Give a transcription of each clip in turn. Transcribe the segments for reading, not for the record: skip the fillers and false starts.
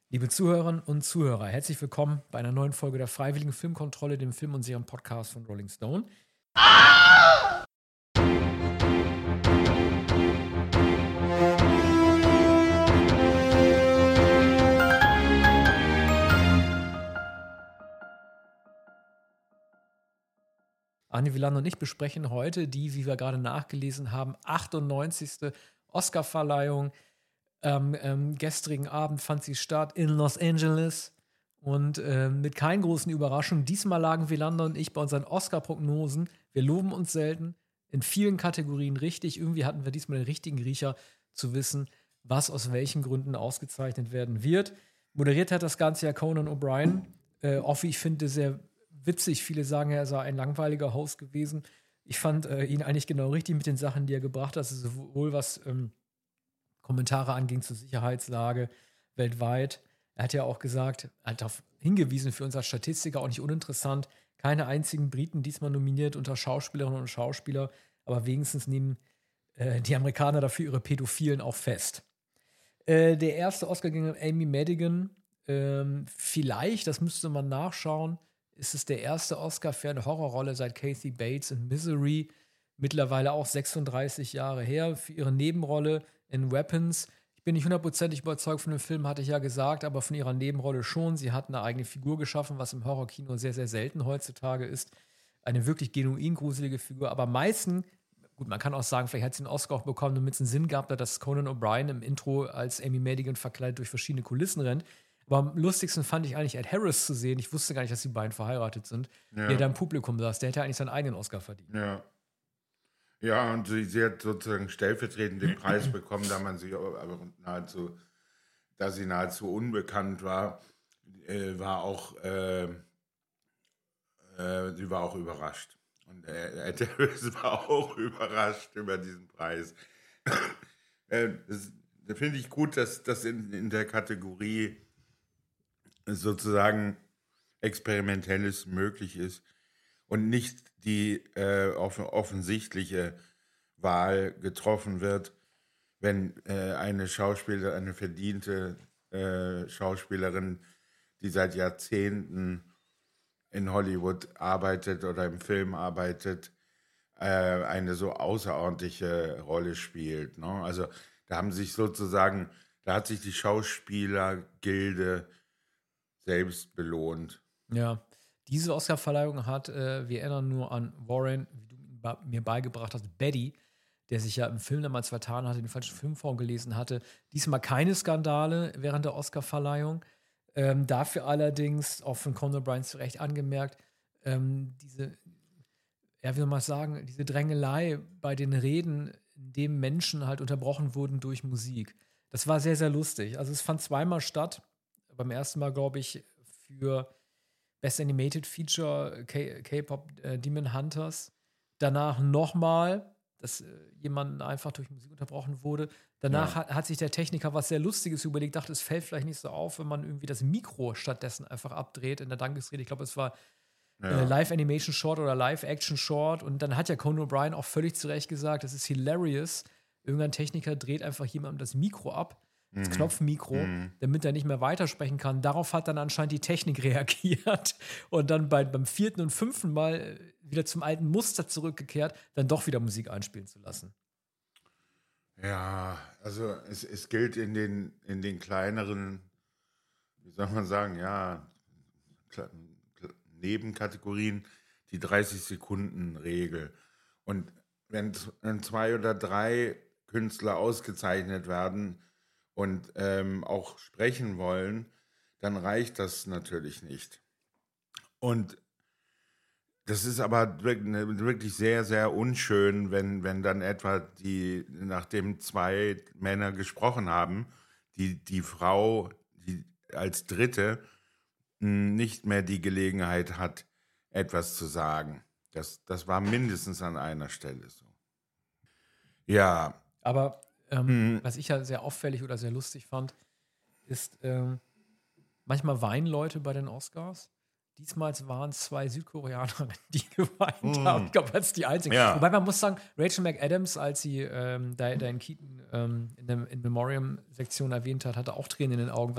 Liebe Zuhörerinnen und Zuhörer, herzlich willkommen bei einer neuen Folge der Freiwilligen Filmkontrolle, dem Film- und Serien-Podcast von Rolling Stone. Arne Wieland und ich besprechen heute die, wie wir gerade nachgelesen haben, 98. Oscarverleihung. Gestrigen Abend fand sie statt in Los Angeles und mit keinen großen Überraschungen. Diesmal lagen Wieland und ich bei unseren Oscar-Prognosen. Wir loben uns selten, in vielen Kategorien richtig. Irgendwie hatten wir diesmal den richtigen Riecher zu wissen, was aus welchen Gründen ausgezeichnet werden wird. Moderiert hat das Ganze ja Conan O'Brien. Auch wie ich finde, sehr witzig. Viele sagen, er sei ein langweiliger Host gewesen. Ich fand ihn eigentlich genau richtig mit den Sachen, die er gebracht hat. Also sowohl was Kommentare anging zur Sicherheitslage weltweit. Er hat ja auch gesagt, er hat darauf hingewiesen, für uns als Statistiker auch nicht uninteressant, keine einzigen Briten diesmal nominiert unter Schauspielerinnen und Schauspieler, aber wenigstens nehmen die Amerikaner dafür ihre Pädophilen auch fest. Der erste Oscar ging an Amy Madigan. Vielleicht, das müsste man nachschauen, ist es der erste Oscar für eine Horrorrolle seit Kathy Bates in Misery, mittlerweile auch 36 Jahre her, für ihre Nebenrolle in Weapons. Ich bin nicht hundertprozentig überzeugt von dem Film, hatte ich ja gesagt, aber von ihrer Nebenrolle schon. Sie hat eine eigene Figur geschaffen, was im Horrorkino sehr, sehr selten heutzutage ist. Eine wirklich genuin gruselige Figur, aber am meisten, gut, man kann auch sagen, vielleicht hat sie einen Oscar auch bekommen, damit es einen Sinn gab, dass Conan O'Brien im Intro als Amy Madigan verkleidet durch verschiedene Kulissen rennt. Aber am lustigsten fand ich eigentlich Ed Harris zu sehen. Ich wusste gar nicht, dass die beiden verheiratet sind. Ja. Der da im Publikum saß. Der hätte eigentlich seinen eigenen Oscar verdient. Ja. Ja, und sie hat sozusagen stellvertretend den Preis bekommen, da sie nahezu unbekannt war, sie war auch überrascht. Und Ed Harris war auch überrascht über diesen Preis. Das finde ich gut, dass das in der Kategorie sozusagen Experimentelles möglich ist und nicht die offensichtliche Wahl getroffen wird, wenn eine verdiente Schauspielerin, die seit Jahrzehnten in Hollywood arbeitet oder im Film arbeitet, eine so außerordentliche Rolle spielt. Ne? Also da hat sich die Schauspielergilde selbst belohnt. Ja, diese Oscarverleihung hat, wir erinnern nur an Warren, wie du mir beigebracht hast, Betty, der sich ja im Film damals vertan hatte, den falschen Filmfonds gelesen hatte. Diesmal keine Skandale während der Oscarverleihung. Dafür allerdings, auch von Conan O'Brien zu Recht angemerkt, diese Drängelei bei den Reden, in dem Menschen halt unterbrochen wurden durch Musik. Das war sehr, sehr lustig. Also es fand zweimal statt. Beim ersten Mal, glaube ich, für Best Animated Feature K-Pop Demon Hunters. Danach nochmal, dass jemand einfach durch Musik unterbrochen wurde. Danach hat sich der Techniker was sehr Lustiges überlegt, dachte, es fällt vielleicht nicht so auf, wenn man irgendwie das Mikro stattdessen einfach abdreht in der Dankesrede. Ich glaube, es war Live-Animation Short oder Live-Action Short. Und dann hat ja Conan O'Brien auch völlig zu Recht gesagt, das ist hilarious. Irgendein Techniker dreht einfach jemandem das Mikro ab, das Knopfmikro, damit er nicht mehr weitersprechen kann. Darauf hat dann anscheinend die Technik reagiert und dann beim 4. und 5. Mal wieder zum alten Muster zurückgekehrt, dann doch wieder Musik einspielen zu lassen. Ja, also es gilt in den kleineren, wie soll man sagen, Nebenkategorien die 30-Sekunden-Regel. Und wenn 2 oder 3 Künstler ausgezeichnet werden und auch sprechen wollen, dann reicht das natürlich nicht. Und das ist aber wirklich sehr, sehr unschön, wenn dann etwa nachdem 2 Männer gesprochen haben, die Frau, die als Dritte nicht mehr die Gelegenheit hat, etwas zu sagen. Das war mindestens an einer Stelle so. Ja. Aber was ich ja sehr auffällig oder sehr lustig fand, ist, manchmal weinen Leute bei den Oscars. Diesmal waren es 2 Südkoreanerinnen, die geweint haben. Ich glaube, das ist die einzige. Ja. Wobei man muss sagen, Rachel McAdams, als sie Diane Keaton in der In-Memoriam-Sektion erwähnt hat, hatte auch Tränen in den Augen, was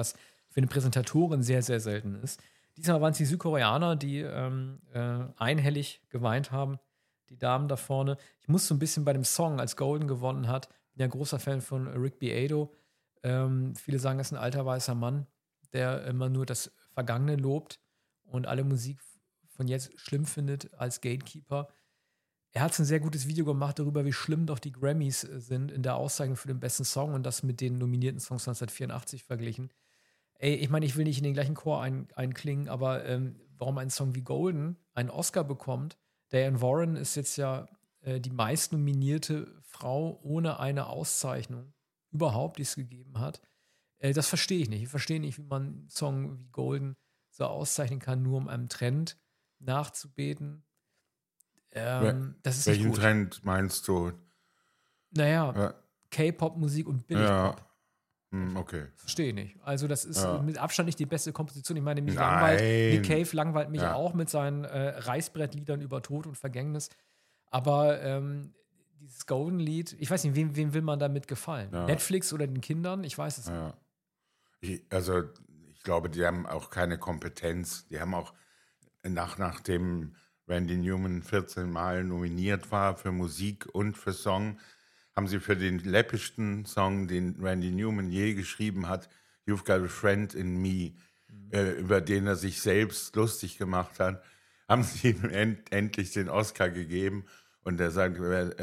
für eine Präsentatorin sehr, sehr selten ist. Diesmal waren es die Südkoreaner, die einhellig geweint haben. Die Damen da vorne. Ich muss so ein bisschen bei dem Song, als Golden gewonnen hat, bin ja großer Fan von Rick Beato. Viele sagen, er ist ein alter weißer Mann, der immer nur das Vergangene lobt und alle Musik von jetzt schlimm findet als Gatekeeper. Er hat ein sehr gutes Video gemacht darüber, wie schlimm doch die Grammys sind in der Auszeichnung für den besten Song und das mit den nominierten Songs 1984 verglichen. Ey, ich meine, ich will nicht in den gleichen Chor einklingen, aber warum ein Song wie Golden einen Oscar bekommt. Diane Warren ist jetzt ja die meistnominierte Frau ohne eine Auszeichnung überhaupt, die es gegeben hat. Das verstehe ich nicht. Ich verstehe nicht, wie man einen Song wie Golden so auszeichnen kann, nur um einem Trend nachzubeten. Das ist nicht Welchen gut. Trend meinst du? Naja, K-Pop-Musik und Billig-Pop. Ja. Okay. Verstehe ich nicht. Also das ist mit Abstand nicht die beste Komposition. Ich meine, Nick Nein. Cave langweilt mich auch mit seinen Reißbrettliedern über Tod und Vergängnis. Aber dieses Golden-Lied, ich weiß nicht, wem will man damit gefallen? Ja. Netflix oder den Kindern? Ich weiß es nicht. Ich glaube, die haben auch keine Kompetenz. Die haben auch nachdem Randy Newman 14 Mal nominiert war für Musik und für Song, haben sie für den läppischsten Song, den Randy Newman je geschrieben hat, You've Got a Friend in Me, über den er sich selbst lustig gemacht hat, haben sie ihm endlich den Oscar gegeben. Und er sagt,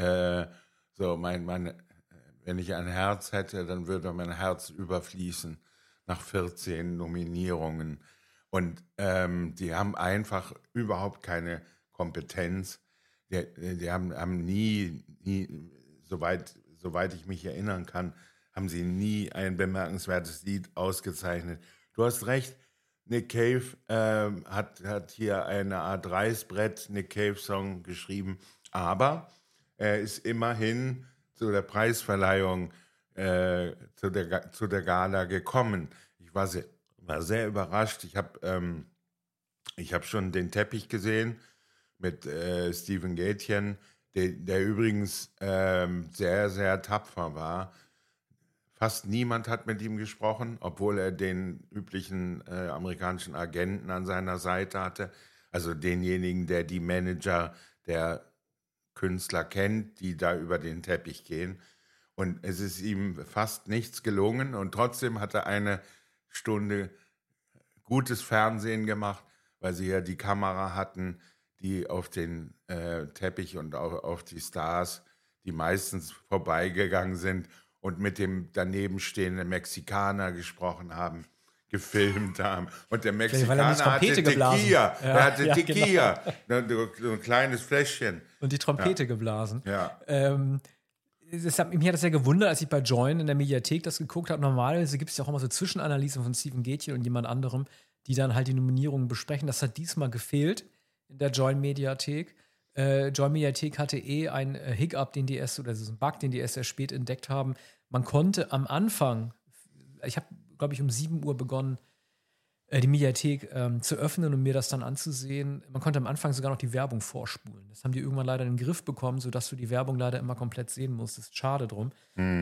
wenn ich ein Herz hätte, dann würde mein Herz überfließen nach 14 Nominierungen. Und die haben einfach überhaupt keine Kompetenz. Die haben nie soweit ich mich erinnern kann, haben sie nie ein bemerkenswertes Lied ausgezeichnet. Du hast recht, Nick Cave hat hier eine Art Reißbrett, Nick Cave-Song geschrieben, aber er ist immerhin zu der Preisverleihung, zu der Gala gekommen. Ich war sehr überrascht. Ich hab schon den Teppich gesehen mit Steven Gätjen, der übrigens sehr, sehr tapfer war. Fast niemand hat mit ihm gesprochen, obwohl er den üblichen amerikanischen Agenten an seiner Seite hatte. Also denjenigen, der die Manager der Künstler kennt, die da über den Teppich gehen. Und es ist ihm fast nichts gelungen. Und trotzdem hat er eine Stunde gutes Fernsehen gemacht, weil sie ja die Kamera hatten, die auf den Teppich und auf die Stars, die meistens vorbeigegangen sind und mit dem daneben stehenden Mexikaner gesprochen haben, gefilmt haben. Und der Mexikaner hatte Tequila. Er hatte Tequila. Genau. So ein kleines Fläschchen. Und die Trompete geblasen. Ja. Mich hat das sehr gewundert, als ich bei Join in der Mediathek das geguckt habe. Normalerweise gibt es ja auch immer so Zwischenanalysen von Steven Gätjen und jemand anderem, die dann halt die Nominierungen besprechen. Das hat diesmal gefehlt in der Join-Mediathek. Join-Mediathek hatte ein Hiccup, den die erst, oder so ein Bug, den die erst sehr spät entdeckt haben. Man konnte am Anfang, ich habe, glaube ich, um 7 Uhr begonnen, die Mediathek zu öffnen und mir das dann anzusehen. Man konnte am Anfang sogar noch die Werbung vorspulen. Das haben die irgendwann leider in den Griff bekommen, sodass du die Werbung leider immer komplett sehen musstest. Schade drum.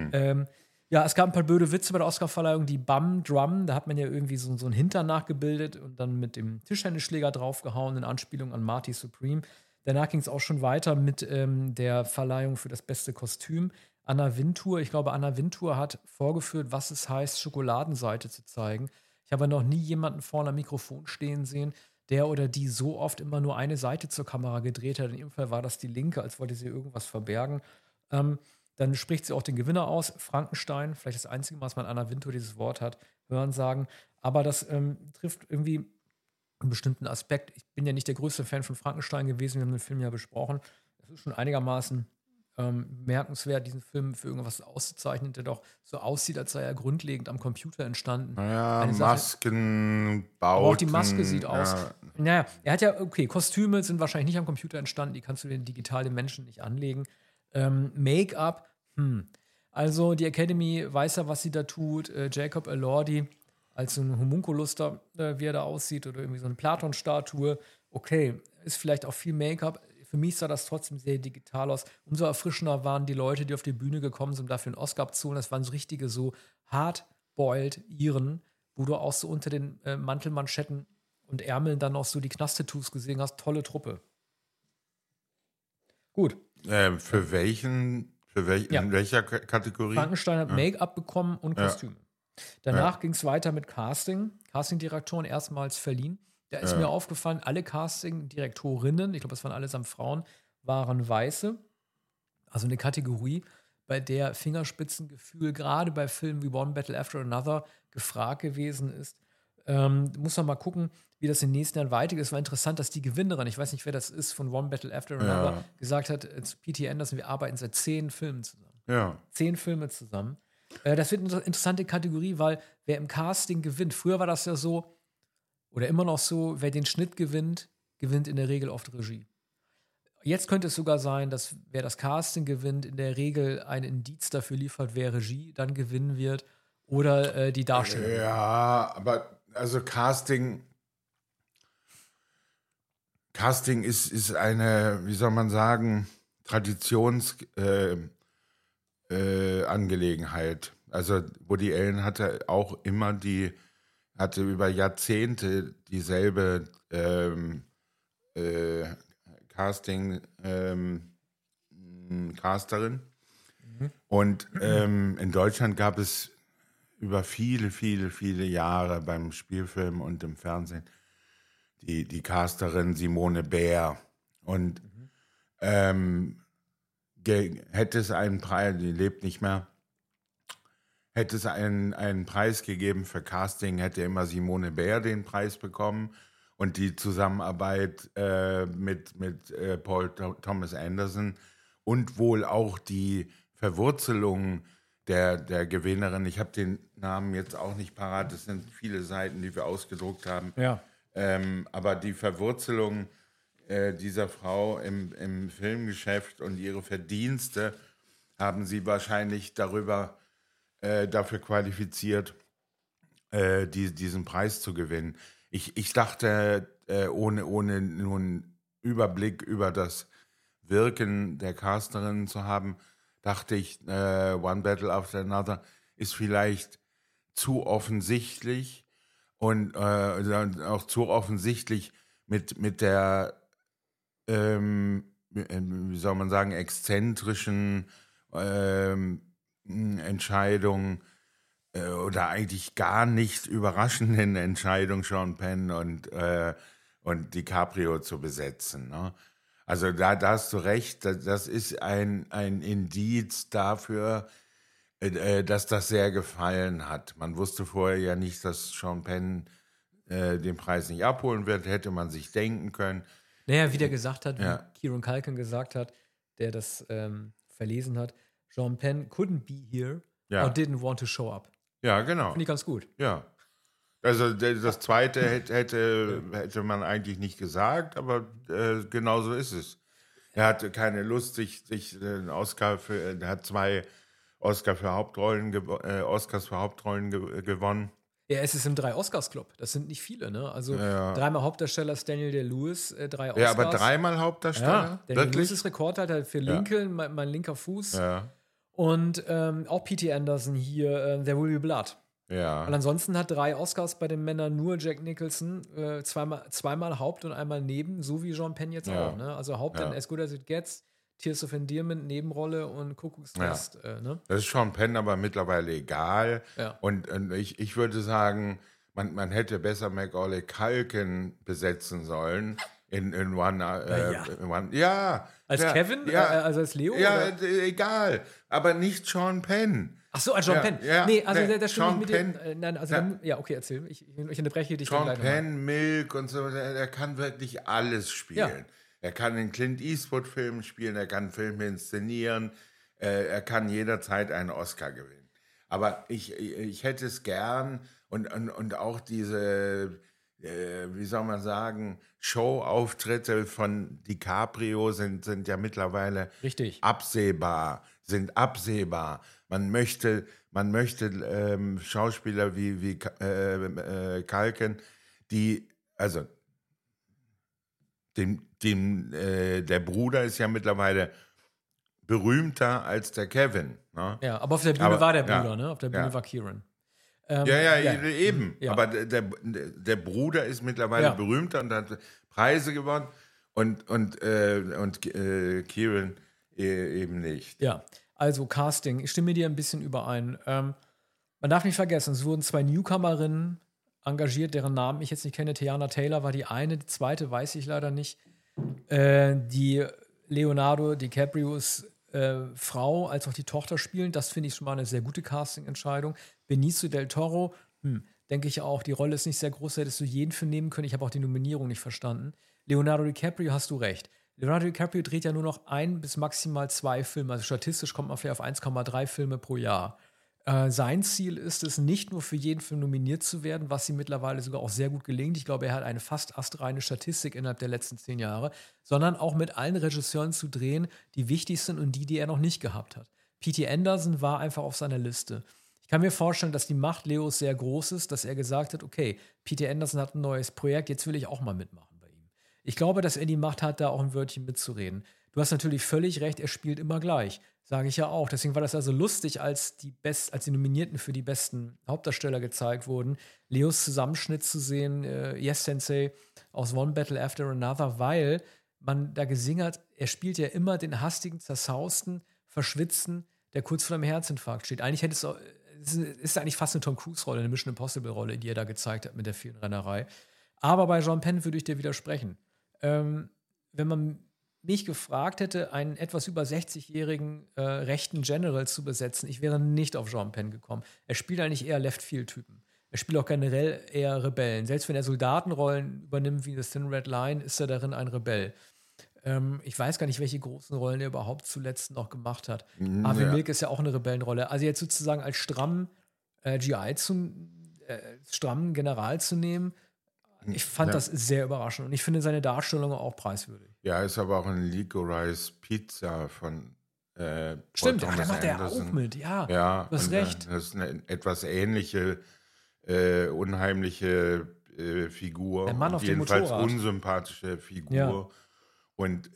Ja, es gab ein paar blöde Witze bei der Oscarverleihung. Die Bum Drum, da hat man ja irgendwie so einen Hintern nachgebildet und dann mit dem Tischtennisschläger draufgehauen in Anspielung an Marty Supreme. Danach ging es auch schon weiter mit der Verleihung für das beste Kostüm. Anna Wintour, ich glaube, Anna Wintour hat vorgeführt, was es heißt, Schokoladenseite zu zeigen. Ich habe noch nie jemanden vorne am Mikrofon stehen sehen, der oder die so oft immer nur eine Seite zur Kamera gedreht hat. In ihrem Fall war das die linke, als wollte sie irgendwas verbergen. Dann spricht sie auch den Gewinner aus, Frankenstein, vielleicht das einzige Mal, dass man Anna Wintour dieses Wort hat, hören sagen. Aber das trifft irgendwie einen bestimmten Aspekt. Ich bin ja nicht der größte Fan von Frankenstein gewesen, wir haben den Film ja besprochen. Es ist schon einigermaßen merkenswert, diesen Film für irgendwas auszuzeichnen, der doch so aussieht, als sei er grundlegend am Computer entstanden. Naja, Masken, Bauten. Aber auch die Maske sieht aus. Naja, er hat ja, okay, Kostüme sind wahrscheinlich nicht am Computer entstanden, die kannst du den digitalen Menschen nicht anlegen. Make-up, Also die Academy weiß ja, was sie da tut. Jacob Elordi als so ein Homunculus da, wie er da aussieht, oder irgendwie so eine Platon-Statue. Okay, ist vielleicht auch viel Make-up. Für mich sah das trotzdem sehr digital aus. Umso erfrischender waren die Leute, die auf die Bühne gekommen sind, um dafür einen Oscar abzuholen. Das waren so richtige, so hard-boiled Iren, wo du auch so unter den Mantelmanschetten und Ärmeln dann noch so die Knast-Tattoos gesehen hast. Tolle Truppe. Gut. Für welchen, Ja. in welcher Kategorie? Frankenstein hat Make-up bekommen und Ja. Kostüme. Danach ging es weiter mit Casting. Casting-Direktoren erstmals verliehen. Da ist mir aufgefallen, alle Casting-Direktorinnen, ich glaube, das waren allesamt Frauen, waren Weiße. Also eine Kategorie, bei der Fingerspitzengefühl gerade bei Filmen wie One Battle After Another gefragt gewesen ist. Muss man mal gucken, wie das in den nächsten Jahren weitergeht. Es war interessant, dass die Gewinnerin, ich weiß nicht, wer das ist, von One Battle After Another, gesagt hat zu P.T. Anderson, wir arbeiten seit 10 Filmen zusammen. Ja. 10 Filme zusammen. Das wird eine interessante Kategorie, weil wer im Casting gewinnt, früher war das ja so, oder immer noch so, wer den Schnitt gewinnt, gewinnt in der Regel oft Regie. Jetzt könnte es sogar sein, dass wer das Casting gewinnt, in der Regel ein Indiz dafür liefert, wer Regie dann gewinnen wird oder die Darstellung. Ja, aber also Casting ist eine, wie soll man sagen, Angelegenheit. Also Woody Allen hatte auch immer hatte über Jahrzehnte dieselbe Casterin. Und in Deutschland gab es über viele, viele, viele Jahre beim Spielfilm und im Fernsehen die Casterin Simone Bär. Und hätte es einen Preis, die lebt nicht mehr, hätte es einen Preis gegeben für Casting, hätte immer Simone Bär den Preis bekommen. Und die Zusammenarbeit mit Paul Thomas Anderson und wohl auch die Verwurzelung der Gewinnerin. Ich habe den Namen jetzt auch nicht parat, das sind viele Seiten, die wir ausgedruckt haben. Ja. Aber die Verwurzelung dieser Frau im Filmgeschäft und ihre Verdienste haben sie wahrscheinlich dafür qualifiziert, diesen Preis zu gewinnen. Ich dachte, ohne nun Überblick über das Wirken der Casterin zu haben, dachte ich, One Battle After Another ist vielleicht zu offensichtlich und auch zu offensichtlich mit der, wie soll man sagen, exzentrischen Entscheidung oder eigentlich gar nicht überraschenden Entscheidung, Sean Penn und DiCaprio zu besetzen. Ne? Also da hast du recht, das ist ein Indiz dafür, dass das sehr gefallen hat. Man wusste vorher ja nicht, dass Sean Penn den Preis nicht abholen wird, hätte man sich denken können. Naja, wie der gesagt hat, wie Kieran Culkin gesagt hat, der das verlesen hat, Sean Penn couldn't be here or didn't want to show up. Ja, genau. Finde ich ganz gut. Ja. Also das Zweite hätte man eigentlich nicht gesagt, aber genau so ist es. Er hatte keine Lust, sich einen Oscar er hat 2 Oscars für Hauptrollen gewonnen. Ja, es ist im 3-Oscars-Club. Das sind nicht viele, ne? Also 3-mal Hauptdarsteller ist Daniel Day-Lewis, 3 Oscars. Ja, aber 3-mal Hauptdarsteller? Ja, Daniel Day-Lewis ist Rekordhalter für Lincoln, mein linker Fuß. Ja. Und auch P.T. Anderson hier, There Will Be Blood. Ja. Und ansonsten hat 3 Oscars bei den Männern nur Jack Nicholson, zweimal Haupt und einmal Neben, so wie Sean Penn jetzt auch. Ne? Also Haupt in As Good As It Gets, Tears of Endearment, Nebenrolle und Kuckucksnest. Ne? Das ist Sean Penn aber mittlerweile egal. Ja. Und ich würde sagen, man hätte besser Macaulay Culkin besetzen sollen in One. Als Kevin? Also als Leo? Ja, oder? egal. Aber nicht Sean Penn. Ach so, als Sean Penn. Ja, nee, also der Sean mit Penn. Nein, also okay, erzähl. Ich unterbreche dich Sean dann gleich Penn, Milk und so, der kann wirklich alles spielen. Ja. Er kann in Clint Eastwood-Filmen spielen, er kann Filme inszenieren, er kann jederzeit einen Oscar gewinnen. Aber ich hätte es gern und auch diese, wie soll man sagen, Showauftritte von DiCaprio sind ja mittlerweile richtig absehbar. Man möchte Schauspieler wie Culkin, die, also der Bruder ist ja mittlerweile berühmter als der Kevin. Ne? Ja, aber auf der Bühne war der Bruder, ja, ne? Auf der Bühne war Kieran. Eben. Ja. Aber der Bruder ist mittlerweile berühmter und hat Preise gewonnen und Kieran eben nicht. Ja, also Casting, ich stimme dir ein bisschen überein. Man darf nicht vergessen, es wurden 2 Newcomerinnen engagiert, deren Namen ich jetzt nicht kenne. Teyana Taylor war die eine, die zweite weiß ich leider nicht. Die Leonardo DiCaprios Frau als auch die Tochter spielen, das finde ich schon mal eine sehr gute Casting-Entscheidung. Benicio del Toro, denke ich auch, die Rolle ist nicht sehr groß, da hättest du jeden für nehmen können. Ich habe auch die Nominierung nicht verstanden. Leonardo DiCaprio, hast du recht. Leonardo DiCaprio dreht ja nur noch 1 bis maximal 2 Filme. Also statistisch kommt man vielleicht auf 1,3 Filme pro Jahr. Sein Ziel ist es, nicht nur für jeden Film nominiert zu werden, was ihm mittlerweile sogar auch sehr gut gelingt. Ich glaube, er hat eine fast astreine Statistik innerhalb der letzten 10 Jahre, sondern auch mit allen Regisseuren zu drehen, die wichtig sind und die er noch nicht gehabt hat. P.T. Anderson war einfach auf seiner Liste. Ich kann mir vorstellen, dass die Macht Leos sehr groß ist, dass er gesagt hat, okay, P.T. Anderson hat ein neues Projekt, jetzt will ich auch mal mitmachen bei ihm. Ich glaube, dass er die Macht hat, da auch ein Wörtchen mitzureden. Du hast natürlich völlig recht, er spielt immer gleich. Sage ich ja auch. Deswegen war das also lustig, als die Nominierten für die besten Hauptdarsteller gezeigt wurden, Leos Zusammenschnitt zu sehen, Yes Sensei aus One Battle After Another, weil man da gesehen hat, er spielt ja immer den hastigen, zerzausten, verschwitzten, der kurz vor einem Herzinfarkt steht. Eigentlich ist eigentlich fast eine Tom Cruise-Rolle, eine Mission Impossible-Rolle, die er da gezeigt hat mit der vielen Rennerei. Aber bei Sean Penn würde ich dir widersprechen. Wenn man mich gefragt hätte, einen etwas über 60-jährigen rechten General zu besetzen, ich wäre nicht auf Sean Penn gekommen. Er spielt eigentlich eher Left-Field-Typen. Er spielt auch generell eher Rebellen. Selbst wenn er Soldatenrollen übernimmt, wie The Thin Red Line, ist er darin ein Rebell. Ich weiß gar nicht, welche großen Rollen er überhaupt zuletzt noch gemacht hat. Harvey Milk ist ja auch eine Rebellenrolle. Also jetzt sozusagen als strammen strammen General zu nehmen, ich fand das sehr überraschend und ich finde seine Darstellung auch preiswürdig. Ja, ist aber auch ein Licorice Pizza von Stimmt, da macht er auch mit, ja. Du hast recht. Das ist eine etwas ähnliche, unheimliche Figur. Der Mann auf dem jedenfalls Motorrad. Unsympathische Figur. Ja. Und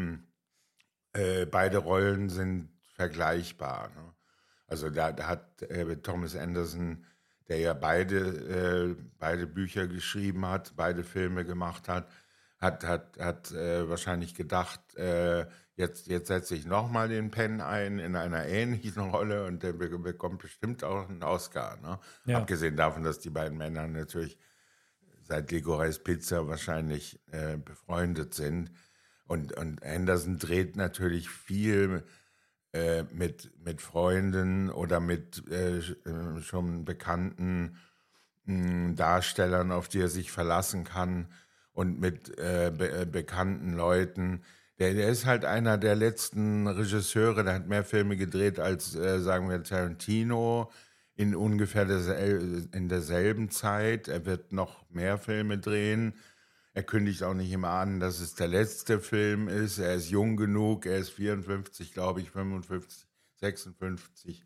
beide Rollen sind vergleichbar. Ne? Also da hat Thomas Anderson, der ja beide Bücher geschrieben hat, beide Filme gemacht hat wahrscheinlich gedacht, jetzt setze ich nochmal den Penn ein in einer ähnlichen Rolle und der bekommt bestimmt auch einen Oscar. Ne? Ja. Abgesehen davon, dass die beiden Männer natürlich seit Licorice Pizza wahrscheinlich befreundet sind. Und Anderson dreht natürlich viel mit Freunden oder mit schon bekannten Darstellern, auf die er sich verlassen kann und mit bekannten Leuten. Der ist halt einer der letzten Regisseure, der hat mehr Filme gedreht als, sagen wir, Tarantino in ungefähr in derselben Zeit. Er wird noch mehr Filme drehen. Er kündigt auch nicht immer an, dass es der letzte Film ist. Er ist jung genug, er ist 54, glaube ich, 55, 56.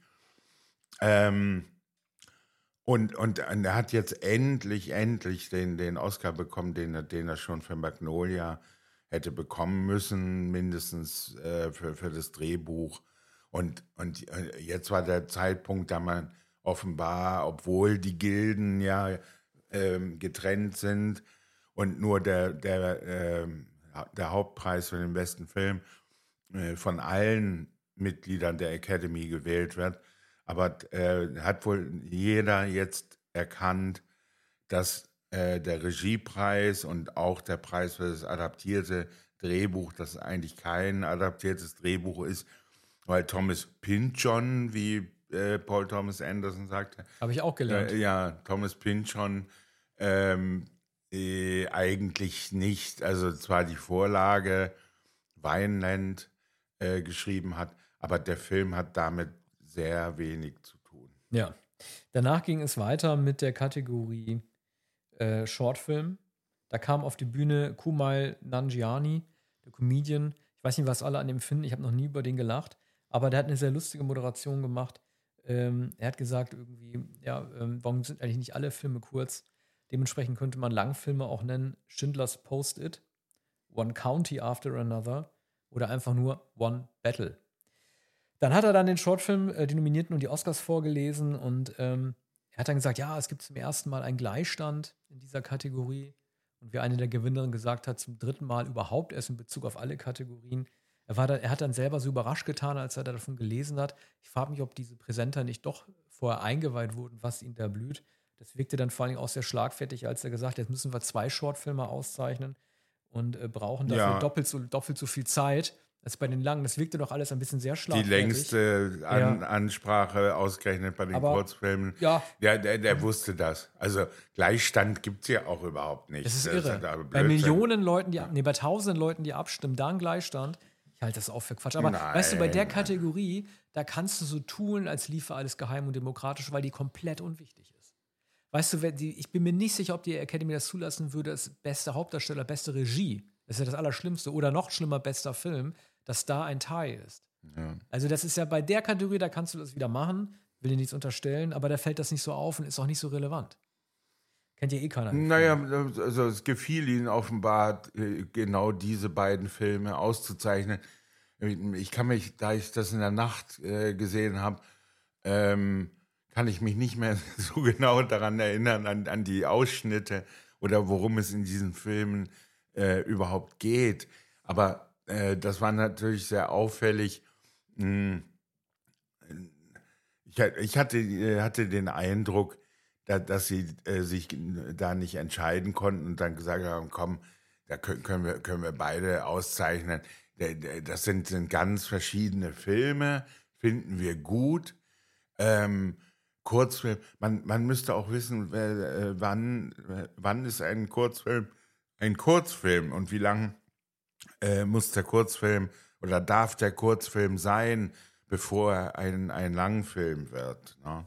Und er hat jetzt endlich den Oscar bekommen, den er schon für Magnolia hätte bekommen müssen, mindestens für das Drehbuch. Und jetzt war der Zeitpunkt, da man offenbar, obwohl die Gilden ja getrennt sind, und nur der Hauptpreis für den besten Film von allen Mitgliedern der Academy gewählt wird. Aber hat wohl jeder jetzt erkannt, dass der Regiepreis und auch der Preis für das adaptierte Drehbuch, das eigentlich kein adaptiertes Drehbuch ist, weil Thomas Pynchon, wie Paul Thomas Anderson sagte. Habe ich auch gelernt. Thomas Pynchon eigentlich nicht, also zwar die Vorlage Vineland geschrieben hat, aber der Film hat damit sehr wenig zu tun. Ja. Danach ging es weiter mit der Kategorie Shortfilm. Da kam auf die Bühne Kumail Nanjiani, der Comedian. Ich weiß nicht, was alle an dem finden. Ich habe noch nie über den gelacht. Aber der hat eine sehr lustige Moderation gemacht. Er hat gesagt irgendwie, warum sind eigentlich nicht alle Filme kurz? Dementsprechend könnte man Langfilme auch nennen Schindlers Post-It, One County After Another oder einfach nur One Battle. Dann hat er dann den Shortfilm, die Nominierten und die Oscars vorgelesen und er er hat dann gesagt, ja, es gibt zum ersten Mal einen Gleichstand in dieser Kategorie. Und wie eine der Gewinnerinnen gesagt hat, zum 3. Mal überhaupt erst in Bezug auf alle Kategorien. Er hat dann selber so überrascht getan, als er davon gelesen hat. Ich frage mich, ob diese Präsenter nicht doch vorher eingeweiht wurden, was ihnen da blüht. Das wirkte dann vor allem auch sehr schlagfertig, als er gesagt hat, jetzt müssen wir 2 Shortfilme auszeichnen und brauchen dafür Ja. doppelt so viel Zeit als bei den langen. Das wirkte doch alles ein bisschen sehr Die schlagfertig. längste Ja. Ansprache ausgerechnet bei den Aber, Kurzfilmen. ja. Der wusste das. Also Gleichstand gibt es ja auch überhaupt nicht. Das ist halt irre. aber Bei Blödsinn. Millionen Leuten, bei 1000 Leuten, die abstimmen, da ein Gleichstand. Ich halte das auch für Quatsch. Aber weißt du, bei der Nein. Kategorie, da kannst du so tun, als liefe alles geheim und demokratisch, weil die komplett unwichtig ist. Weißt du, ich bin mir nicht sicher, ob die Academy das zulassen würde, als bester Hauptdarsteller, beste Regie, das ist ja das Allerschlimmste, oder noch schlimmer, bester Film, dass da ein Tie ist. Ja. Also das ist ja bei der Kategorie, da kannst du das wieder machen, will dir nichts unterstellen, aber da fällt das nicht so auf und ist auch nicht so relevant. Kennt ja eh keiner. Naja, also es gefiel ihnen offenbar, genau diese beiden Filme auszuzeichnen. Ich kann mich, da ich das in der Nacht gesehen habe, kann ich mich nicht mehr so genau daran erinnern, an die Ausschnitte oder worum es in diesen Filmen überhaupt geht. Aber das war natürlich sehr auffällig. Ich hatte den Eindruck, dass sie sich da nicht entscheiden konnten und dann gesagt haben, komm, da können wir beide auszeichnen. Das sind ganz verschiedene Filme, finden wir gut. Kurzfilm, man müsste auch wissen, wann ist ein Kurzfilm und wie lang muss der Kurzfilm oder darf der Kurzfilm sein, bevor er ein Langfilm wird. Ne?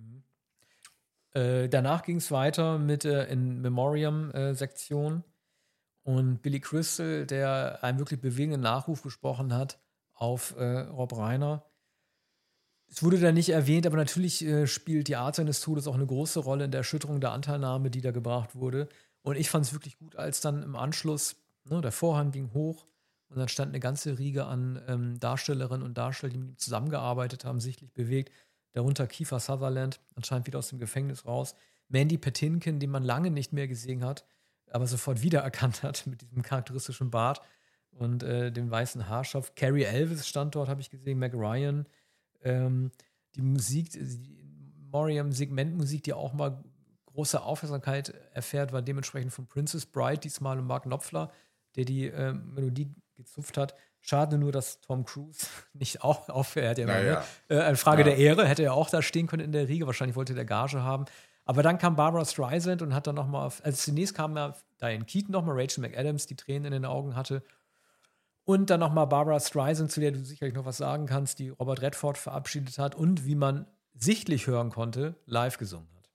Danach ging es weiter mit In Memoriam-Sektion und Billy Crystal, der einen wirklich bewegenden Nachruf gesprochen hat auf Rob Reiner. Es wurde da nicht erwähnt, aber natürlich spielt die Art seines Todes auch eine große Rolle in der Erschütterung der Anteilnahme, die da gebracht wurde. Und ich fand es wirklich gut, als dann im Anschluss, der Vorhang ging hoch und dann stand eine ganze Riege an Darstellerinnen und Darstellern, die mit ihm zusammengearbeitet haben, sichtlich bewegt. Darunter Kiefer Sutherland, anscheinend wieder aus dem Gefängnis raus. Mandy Patinkin, den man lange nicht mehr gesehen hat, aber sofort wiedererkannt hat mit diesem charakteristischen Bart und dem weißen Haarschopf. Carrie Elvis stand dort, habe ich gesehen, Meg Ryan. Die Musik, die Memoriam-Segmentmusik, die auch mal große Aufmerksamkeit erfährt, war dementsprechend von Princess Bride diesmal und Mark Knopfler, der die Melodie gezupft hat. Schade nur, dass Tom Cruise nicht auch aufhört. Eine Frage der Ehre, hätte er auch da stehen können in der Riege. Wahrscheinlich wollte der Gage haben. Aber dann kam Barbra Streisand und hat dann nochmal, also zunächst kam ja Diane Keaton nochmal, Rachel McAdams, die Tränen in den Augen hatte. Und dann nochmal Barbra Streisand, zu der du sicherlich noch was sagen kannst, die Robert Redford verabschiedet hat und, wie man sichtlich hören konnte, live gesungen hat.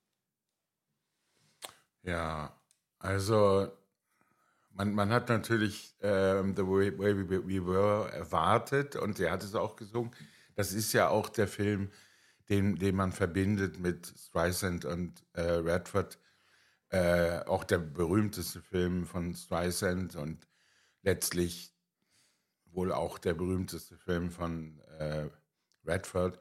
Ja, also man hat natürlich The Way We Were erwartet und sie hat es auch gesungen. Das ist ja auch der Film, den man verbindet mit Streisand und Redford. Auch der berühmteste Film von Streisand und letztlich wohl auch der berühmteste Film von Redford.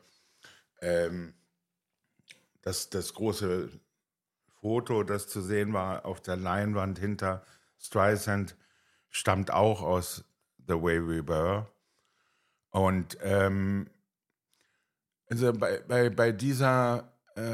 Das große Foto, das zu sehen war auf der Leinwand hinter Streisand, stammt auch aus The Way We Were. Und also bei dieser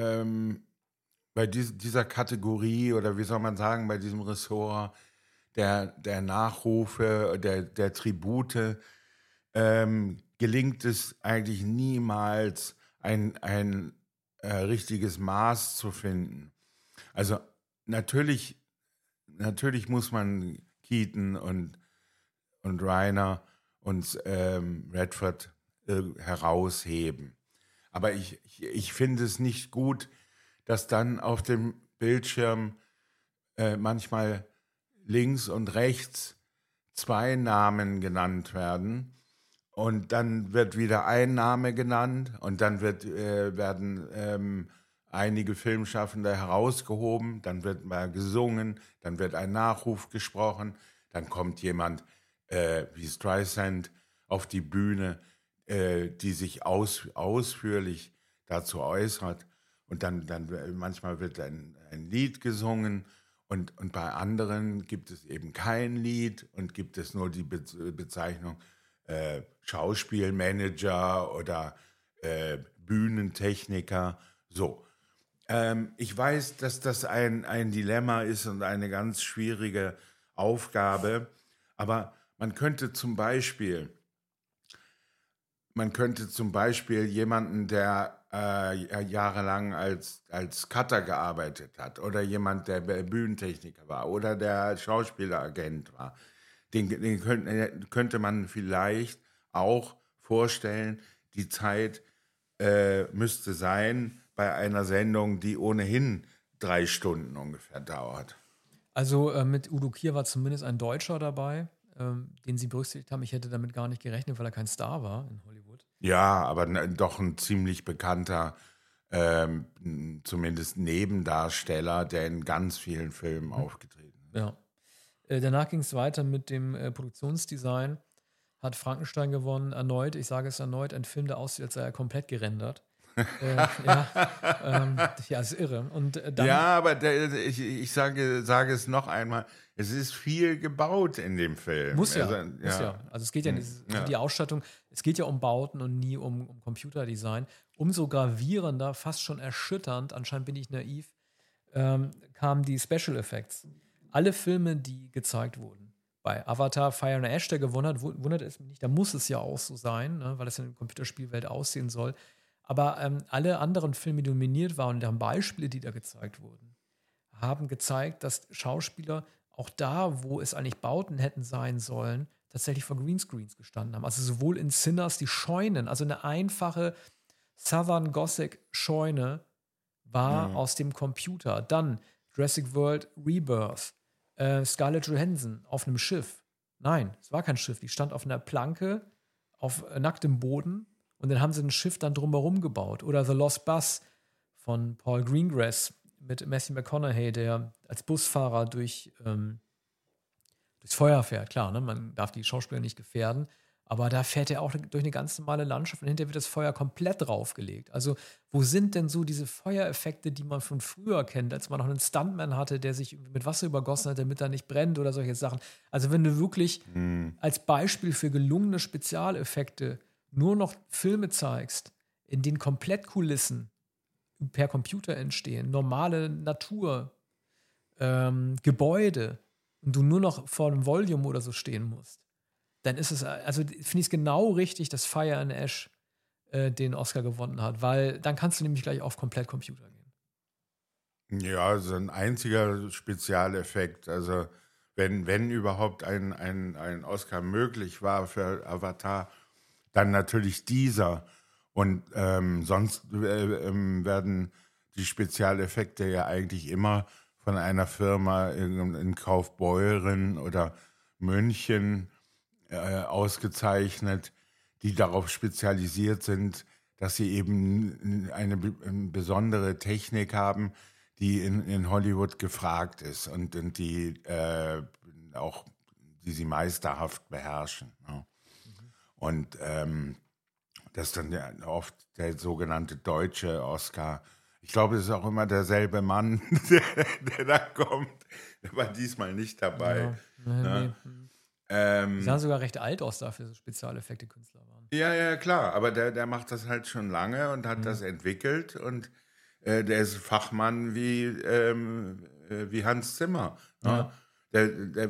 Kategorie oder wie soll man sagen, bei diesem Ressort der Nachrufe, der Tribute, gelingt es eigentlich niemals, ein richtiges Maß zu finden. Also natürlich muss man Keaton und Reiner und Redford herausheben. Aber ich finde es nicht gut, dass dann auf dem Bildschirm manchmal links und rechts 2 Namen genannt werden. Und dann wird wieder ein Name genannt und dann werden einige Filmschaffende herausgehoben, dann wird mal gesungen, dann wird ein Nachruf gesprochen, dann kommt jemand wie Streisand auf die Bühne, die sich ausführlich dazu äußert. und dann manchmal wird ein Lied gesungen und bei anderen gibt es eben kein Lied und gibt es nur die Bezeichnung Schauspielmanager oder Bühnentechniker. So. Ich weiß, dass das ein Dilemma ist und eine ganz schwierige Aufgabe, aber man könnte zum Beispiel jemanden, der jahrelang als Cutter gearbeitet hat oder jemand, der Bühnentechniker war oder der Schauspieleragent war, den könnte man vielleicht auch vorstellen, die Zeit müsste sein bei einer Sendung, die ohnehin 3 Stunden ungefähr dauert. Also mit Udo Kier war zumindest ein Deutscher dabei, den sie berücksichtigt haben. Ich hätte damit gar nicht gerechnet, weil er kein Star war in Hollywood. Ja, aber doch ein ziemlich bekannter, zumindest Nebendarsteller, der in ganz vielen Filmen aufgetreten ist. Ja. Danach ging es weiter mit dem Produktionsdesign. Hat Frankenstein gewonnen, erneut, ich sage es erneut, ein Film, der aussieht, als sei er komplett gerendert. Ja, ist irre. Und dann, Ja, aber ich sage es noch einmal, es ist viel gebaut in dem Film. Muss ja. Also es geht ja nicht um die Ausstattung, es geht ja um Bauten und nie um Computerdesign. Umso gravierender, fast schon erschütternd, anscheinend bin ich naiv, kamen die Special Effects. Alle Filme, die gezeigt wurden, bei Avatar, Fire and Ash, der gewonnen hat, wundert es mich nicht, da muss es ja auch so sein, ne, weil es in der Computerspielwelt aussehen soll. Aber alle anderen Filme, die nominiert waren und deren Beispiele, die da gezeigt wurden, haben gezeigt, dass Schauspieler auch da, wo es eigentlich Bauten hätten sein sollen, tatsächlich vor Greenscreens gestanden haben. Also sowohl in Sinners die Scheunen, also eine einfache Southern Gothic Scheune war aus dem Computer. Dann Jurassic World Rebirth, Scarlett Johansson auf einem Schiff. Nein, es war kein Schiff. Die stand auf einer Planke auf nacktem Boden und dann haben sie ein Schiff dann drumherum gebaut. Oder The Lost Bus von Paul Greengrass mit Matthew McConaughey, der als Busfahrer durchs Feuer fährt. Klar, ne? Man darf die Schauspieler nicht gefährden, aber da fährt er auch durch eine ganz normale Landschaft und hinterher wird das Feuer komplett draufgelegt. Also wo sind denn so diese Feuereffekte, die man von früher kennt, als man noch einen Stuntman hatte, der sich mit Wasser übergossen hat, damit er nicht brennt oder solche Sachen. Also wenn du wirklich als Beispiel für gelungene Spezialeffekte nur noch Filme zeigst, in denen Komplettkulissen per Computer entstehen, normale Natur, Gebäude und du nur noch vor einem Volume oder so stehen musst, dann ist es, also finde ich es genau richtig, dass Fire and Ash den Oscar gewonnen hat, weil dann kannst du nämlich gleich auf komplett Computer gehen. Ja, also ein einziger Spezialeffekt. Also wenn überhaupt ein Oscar möglich war für Avatar, dann natürlich dieser. Und sonst werden die Spezialeffekte ja eigentlich immer von einer Firma in Kaufbeuren oder München ausgezeichnet, die darauf spezialisiert sind, dass sie eben eine besondere Technik haben, die in Hollywood gefragt ist und die auch die sie meisterhaft beherrschen. Ne? Und das ist dann oft der sogenannte deutsche Oscar. Ich glaube, es ist auch immer derselbe Mann, der da kommt. Der war diesmal nicht dabei. Ja, nee. Die sahen sogar recht alt aus dafür, so Spezialeffekte-Künstler waren. Ja, klar, aber der macht das halt schon lange und hat das entwickelt und der ist Fachmann wie Hans Zimmer. Ja. Der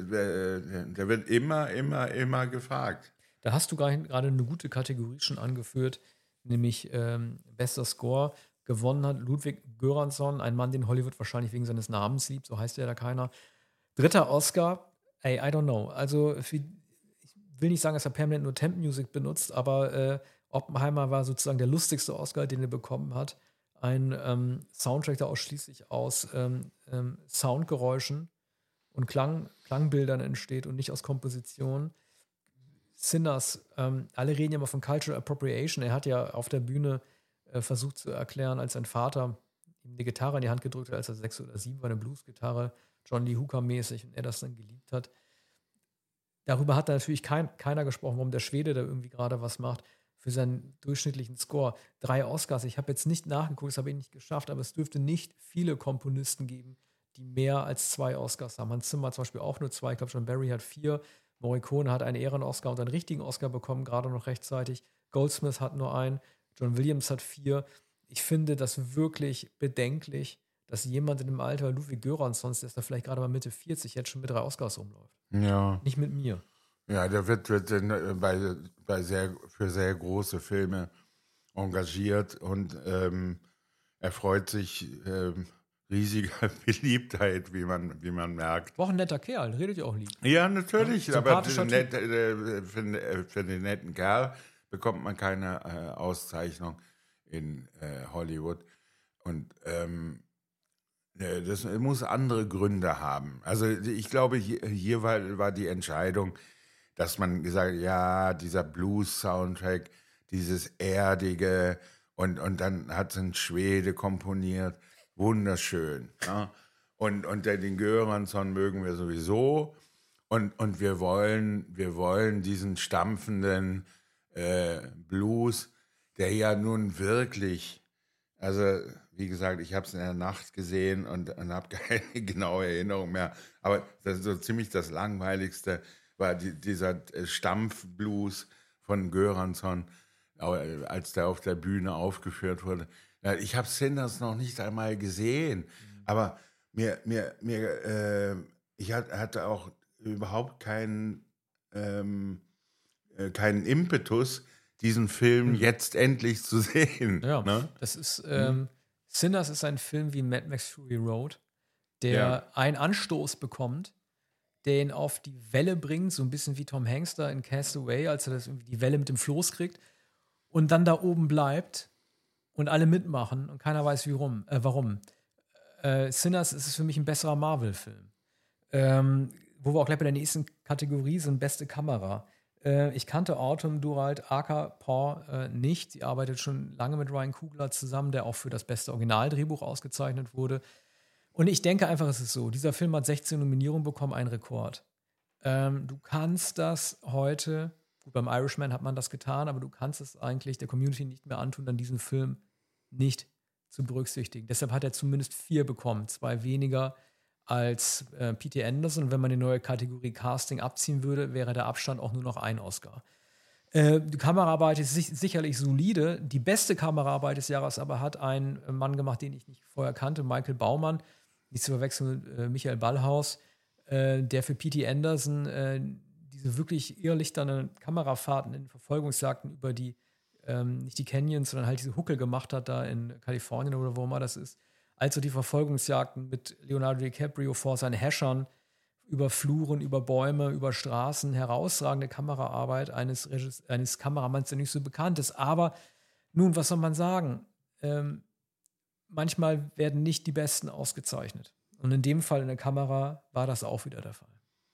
wird immer gefragt. Da hast du gerade eine gute Kategorie schon angeführt, nämlich bester Score. Gewonnen hat Ludwig Göransson, ein Mann, den Hollywood wahrscheinlich wegen seines Namens liebt, so heißt ja da keiner. 3. Oscar, I don't know. Also ich will nicht sagen, dass er permanent nur Temp-Music benutzt, aber Oppenheimer war sozusagen der lustigste Oscar, den er bekommen hat. Ein Soundtrack, der ausschließlich aus Soundgeräuschen und Klangbildern entsteht und nicht aus Komposition. Sinners, alle reden ja immer von Cultural Appropriation. Er hat ja auf der Bühne versucht zu erklären, als sein Vater ihm eine Gitarre in die Hand gedrückt hat, als er 6 oder 7 war, eine Bluesgitarre, John Lee Hooker mäßig, und er das dann geliebt hat. Darüber hat natürlich keiner gesprochen, warum der Schwede da irgendwie gerade was macht. für seinen durchschnittlichen Score. 3 Oscars. Ich habe jetzt nicht nachgeguckt, das habe ich nicht geschafft, aber es dürfte nicht viele Komponisten geben, die mehr als 2 Oscars haben. Hans Zimmer hat zum Beispiel auch nur 2. Ich glaube, John Barry hat 4. Morricone hat einen Ehren-Oscar und einen richtigen Oscar bekommen, gerade noch rechtzeitig. Goldsmith hat nur einen. John Williams hat 4. Ich finde das wirklich bedenklich, dass jemand in dem Alter Ludwig Göranssons, der ist da vielleicht gerade mal Mitte 40, jetzt schon mit 3 Oscars rumläuft. Ja. Nicht mit mir. Ja, der wird für sehr große Filme engagiert und er freut sich riesiger Beliebtheit, wie man merkt. War auch ein netter Kerl, redet ja auch lieb. Ja, natürlich, Ja, aber sympathischer für den netten Kerl bekommt man keine Auszeichnung in Hollywood. Und das muss andere Gründe haben. Also ich glaube, hier war die Entscheidung, dass man gesagt hat, ja, dieser Blues-Soundtrack, dieses Erdige und dann hat es ein Schwede komponiert, wunderschön. Ja? Und den Göransson mögen wir sowieso und wir wollen diesen stampfenden Blues, der ja nun wirklich, also wie gesagt, ich habe es in der Nacht gesehen und habe keine genaue Erinnerung mehr, aber das ist so ziemlich das Langweiligste, war dieser Stampfblues von Göransson, als der auf der Bühne aufgeführt wurde. Ich habe Sinners noch nicht einmal gesehen, aber ich hatte auch überhaupt keinen Impetus, diesen Film jetzt endlich zu sehen. Ja, ne? das ist, Sinners ist ein Film wie Mad Max Fury Road, der einen Anstoß bekommt, der ihn auf die Welle bringt, so ein bisschen wie Tom Hanks da in Castaway, als er die Welle mit dem Floß kriegt und dann da oben bleibt und alle mitmachen und keiner weiß warum. Sinners ist für mich ein besserer Marvel-Film. Wo wir auch gleich bei der nächsten Kategorie sind, beste Kamera. Ich kannte Autumn Durald Acker-Paw nicht. Sie arbeitet schon lange mit Ryan Coogler zusammen, der auch für das beste Originaldrehbuch ausgezeichnet wurde. Und ich denke einfach, es ist so, dieser Film hat 16 Nominierungen bekommen, ein Rekord. Du kannst das heute, gut, beim Irishman hat man das getan, aber du kannst es eigentlich der Community nicht mehr antun, dann diesen Film nicht zu berücksichtigen. Deshalb hat er zumindest 4 bekommen, 2 weniger als P.T. Anderson. Und wenn man die neue Kategorie Casting abziehen würde, wäre der Abstand auch nur noch 1 Oscar. Die Kameraarbeit ist sicherlich solide. Die beste Kameraarbeit des Jahres aber hat ein Mann gemacht, den ich nicht vorher kannte, Michael Baumann, nicht zu verwechseln mit Michael Ballhaus, der für P.T. Anderson diese wirklich irrlichternden Kamerafahrten in Verfolgungsjagden über die, nicht die Canyons, sondern halt diese Huckel gemacht hat, da in Kalifornien oder wo immer das ist. Also die Verfolgungsjagden mit Leonardo DiCaprio vor seinen Häschern über Fluren, über Bäume, über Straßen, herausragende Kameraarbeit eines Kameramanns, der nicht so bekannt ist. Aber nun, was soll man sagen? Manchmal werden nicht die Besten ausgezeichnet. Und in dem Fall in der Kamera war das auch wieder der Fall.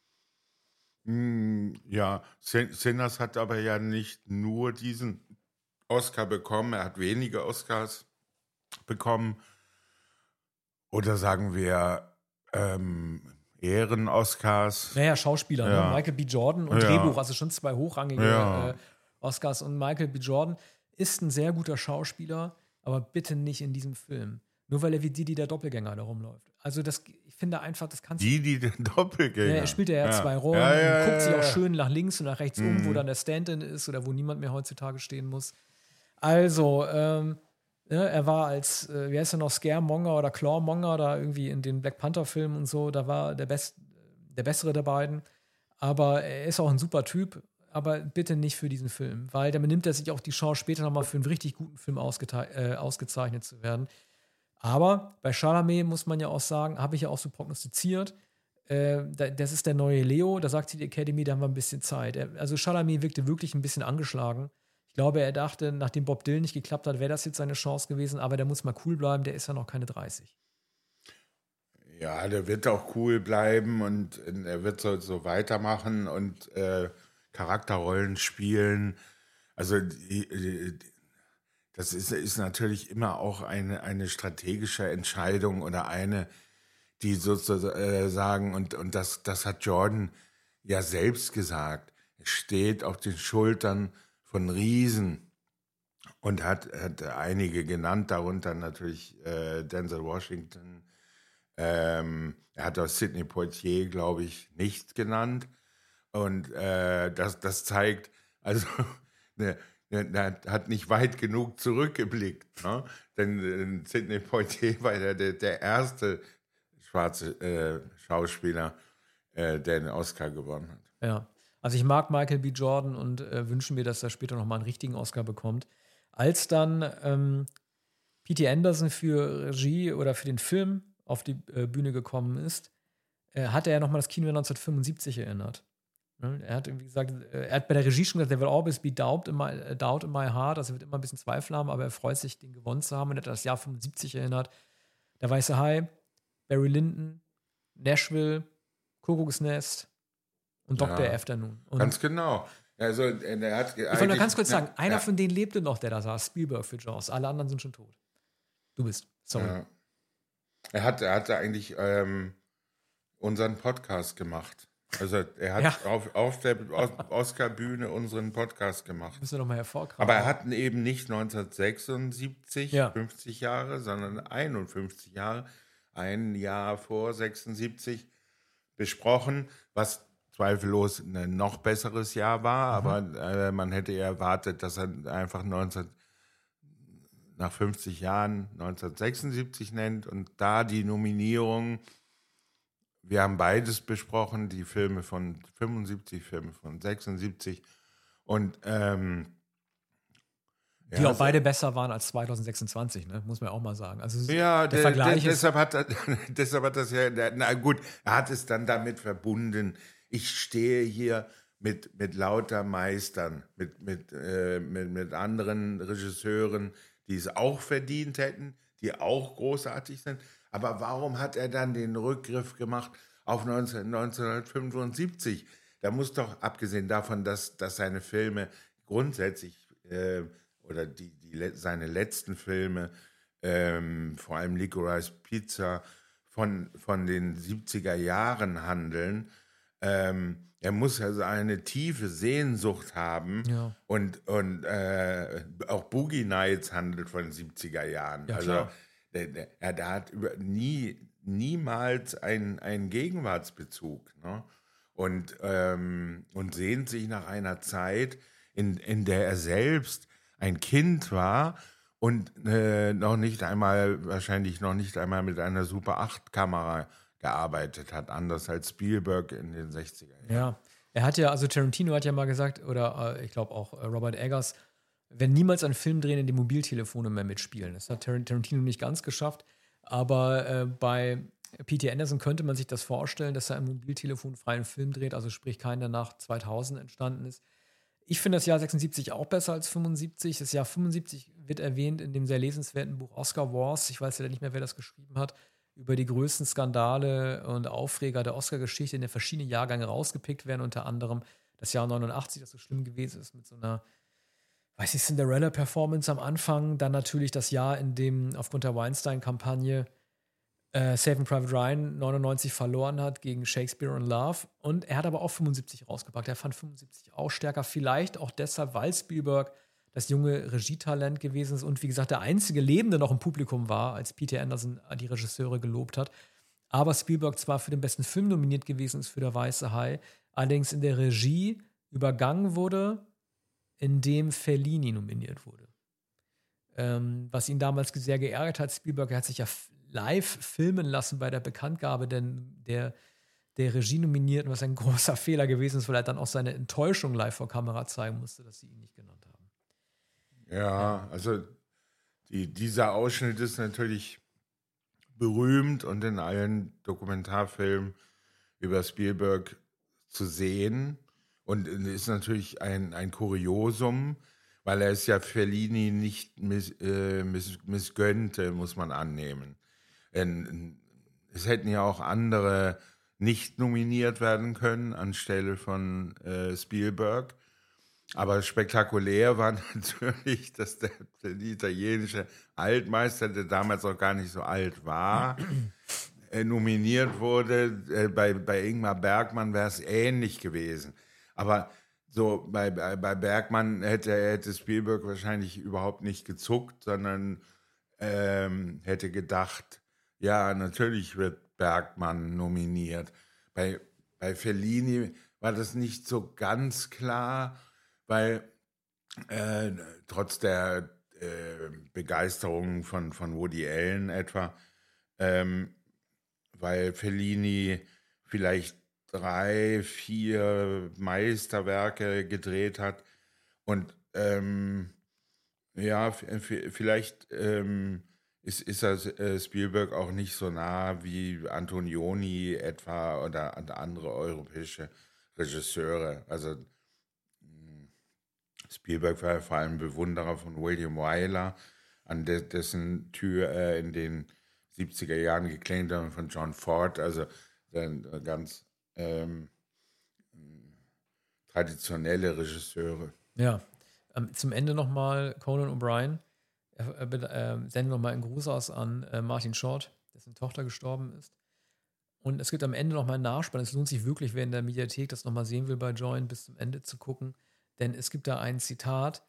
Ja, Sinners hat aber ja nicht nur diesen Oscar bekommen, er hat wenige Oscars bekommen. Oder sagen wir Ehren-Oscars. Naja, Schauspieler, Ja. ne? Michael B. Jordan und Ja. Drehbuch, also schon 2 hochrangige Ja. Oscars. Und Michael B. Jordan ist ein sehr guter Schauspieler, aber bitte nicht in diesem Film. Nur weil er wie Didi der Doppelgänger da rumläuft. Also ich finde einfach, das kannst du... Die Doppelgänger. Ja, er spielt ja 2 Rollen und guckt sich auch schön nach links und nach rechts wo dann der Stand-in ist oder wo niemand mehr heutzutage stehen muss. Also, er war als, wie heißt er noch, Scaremonger oder Clawmonger da irgendwie in den Black Panther-Filmen und so, da war der bessere der beiden. Aber er ist auch ein super Typ, aber bitte nicht für diesen Film, weil damit nimmt er sich auch die Chance, später nochmal für einen richtig guten Film ausgezeichnet zu werden. Aber bei Chalamet muss man ja auch sagen, habe ich ja auch so prognostiziert, das ist der neue Leo, da sagt die Academy, da haben wir ein bisschen Zeit. Also Chalamet wirkte wirklich ein bisschen angeschlagen. Ich glaube, er dachte, nachdem Bob Dylan nicht geklappt hat, wäre das jetzt seine Chance gewesen, aber der muss mal cool bleiben, der ist ja noch keine 30. Ja, der wird auch cool bleiben und er wird so weitermachen und Charakterrollen spielen. Also das ist natürlich immer auch eine strategische Entscheidung oder eine, die sozusagen, und das hat Jordan ja selbst gesagt, er steht auf den Schultern von Riesen. Und hat einige genannt, darunter natürlich Denzel Washington. Er hat auch Sidney Poitier, glaube ich, nicht genannt. Und das zeigt, also er hat nicht weit genug zurückgeblickt. Ne? Denn Sidney Poitier war der erste schwarze Schauspieler, der den Oscar gewonnen hat. Ja, also ich mag Michael B. Jordan und wünsche mir, dass er später nochmal einen richtigen Oscar bekommt. Als dann P.T. Anderson für Regie oder für den Film auf die Bühne gekommen ist, hat er ja nochmal das Kino 1975 erinnert. Er hat irgendwie gesagt, er hat bei der Regie schon gesagt, there will always be doubt in my heart, also er wird immer ein bisschen Zweifel haben, aber er freut sich, den gewonnen zu haben und er hat das Jahr 75 erinnert. Der Weiße Hai, Barry Lyndon, Nashville, Kuckucksnest und Dr. Afternoon. Und ganz genau. Also, er hat ich wollte nur ganz kurz sagen, einer von denen lebte noch, der da saß, Spielberg für Jaws. Alle anderen sind schon tot. Du bist. Sorry. Ja. Er hatte eigentlich unseren Podcast gemacht. Also er hat auf der Oscar-Bühne unseren Podcast gemacht. Müssen wir doch mal hervorkramen. Aber er hat ihn eben nicht 1976, 50 Jahre, sondern 51 Jahre, ein Jahr vor 76 besprochen, was zweifellos ein noch besseres Jahr war, aber man hätte eher erwartet, dass er einfach nach 50 Jahren 1976 nennt und da die Nominierung. Wir haben beides besprochen, die Filme von 75, Filme von 76 und die auch beide besser waren als 2026, ne? Muss man auch mal sagen. Also ja, der Vergleich deshalb hat das ja, na gut, er hat es dann damit verbunden, ich stehe hier mit lauter Meistern, mit anderen Regisseuren, die es auch verdient hätten, die auch großartig sind. Aber warum hat er dann den Rückgriff gemacht auf 1975? Da muss doch, abgesehen davon, dass seine Filme grundsätzlich oder seine letzten Filme, vor allem Licorice Pizza, von den 70er Jahren handeln, er muss also eine tiefe Sehnsucht haben und auch Boogie Nights handelt von den 70er Jahren. Ja, also der hat niemals einen Gegenwartsbezug, ne? Und sehnt sich nach einer Zeit, in der er selbst ein Kind war und wahrscheinlich noch nicht einmal mit einer Super 8-Kamera gearbeitet hat, anders als Spielberg in den 60er Jahren. Ja, also Tarantino hat ja mal gesagt, oder ich glaube auch Robert Eggers, wenn niemals einen Film drehen, in dem Mobiltelefone mehr mitspielen. Das hat Tarantino nicht ganz geschafft, aber bei P.T. Anderson könnte man sich das vorstellen, dass er einen mobiltelefonfreien Film dreht, also sprich keinen, der nach 2000 entstanden ist. Ich finde das Jahr 76 auch besser als 75. Das Jahr 75 wird erwähnt in dem sehr lesenswerten Buch Oscar Wars. Ich weiß ja nicht mehr, wer das geschrieben hat, über die größten Skandale und Aufreger der Oscar-Geschichte, in den verschiedenen Jahrgängen rausgepickt werden, unter anderem das Jahr 89, das so schlimm gewesen ist mit so einer, weiß ich, Cinderella-Performance am Anfang, dann natürlich das Jahr, in dem aufgrund der Weinstein-Kampagne Saving Private Ryan 99 verloren hat gegen Shakespeare in Love. Und er hat aber auch 75 rausgepackt. Er fand 75 auch stärker, vielleicht auch deshalb, weil Spielberg das junge Regietalent gewesen ist und wie gesagt der einzige Lebende noch im Publikum war, als P.T. Anderson die Regisseure gelobt hat. Aber Spielberg zwar für den besten Film nominiert gewesen ist für Der Weiße Hai, allerdings in der Regie übergangen wurde, indem Fellini nominiert wurde. Was ihn damals sehr geärgert hat. Spielberg hat sich ja live filmen lassen bei der Bekanntgabe der Regie-Nominierten, was ein großer Fehler gewesen ist, weil er dann auch seine Enttäuschung live vor Kamera zeigen musste, dass sie ihn nicht genannt haben. Ja, also dieser Ausschnitt ist natürlich berühmt und in allen Dokumentarfilmen über Spielberg zu sehen und ist natürlich ein Kuriosum, weil er es ja Fellini nicht missgönnte, muss man annehmen. Es hätten ja auch andere nicht nominiert werden können anstelle von Spielberg. Aber spektakulär war natürlich, dass der italienische Altmeister, der damals auch gar nicht so alt war, nominiert wurde. Bei Ingmar Bergman wäre es ähnlich gewesen. Aber so bei Bergman hätte Spielberg wahrscheinlich überhaupt nicht gezuckt, sondern hätte gedacht, ja, natürlich wird Bergman nominiert. Bei Fellini war das nicht so ganz klar, weil trotz der Begeisterung von Woody Allen etwa, weil Fellini vielleicht 3, 4 Meisterwerke gedreht hat und ja, vielleicht ist das Spielberg auch nicht so nah wie Antonioni etwa oder andere europäische Regisseure. Also Spielberg war vor allem Bewunderer von William Wyler, an dessen Tür in den 70er Jahren geklingelt hat, von John Ford, also ganz traditionelle Regisseure. Ja, zum Ende nochmal Conan O'Brien. Sendet nochmal einen Gruß aus an Martin Short, dessen Tochter gestorben ist. Und es gibt am Ende nochmal einen Nachspann. Es lohnt sich wirklich, wer in der Mediathek das nochmal sehen will bei Join, bis zum Ende zu gucken. Denn es gibt da ein Zitat,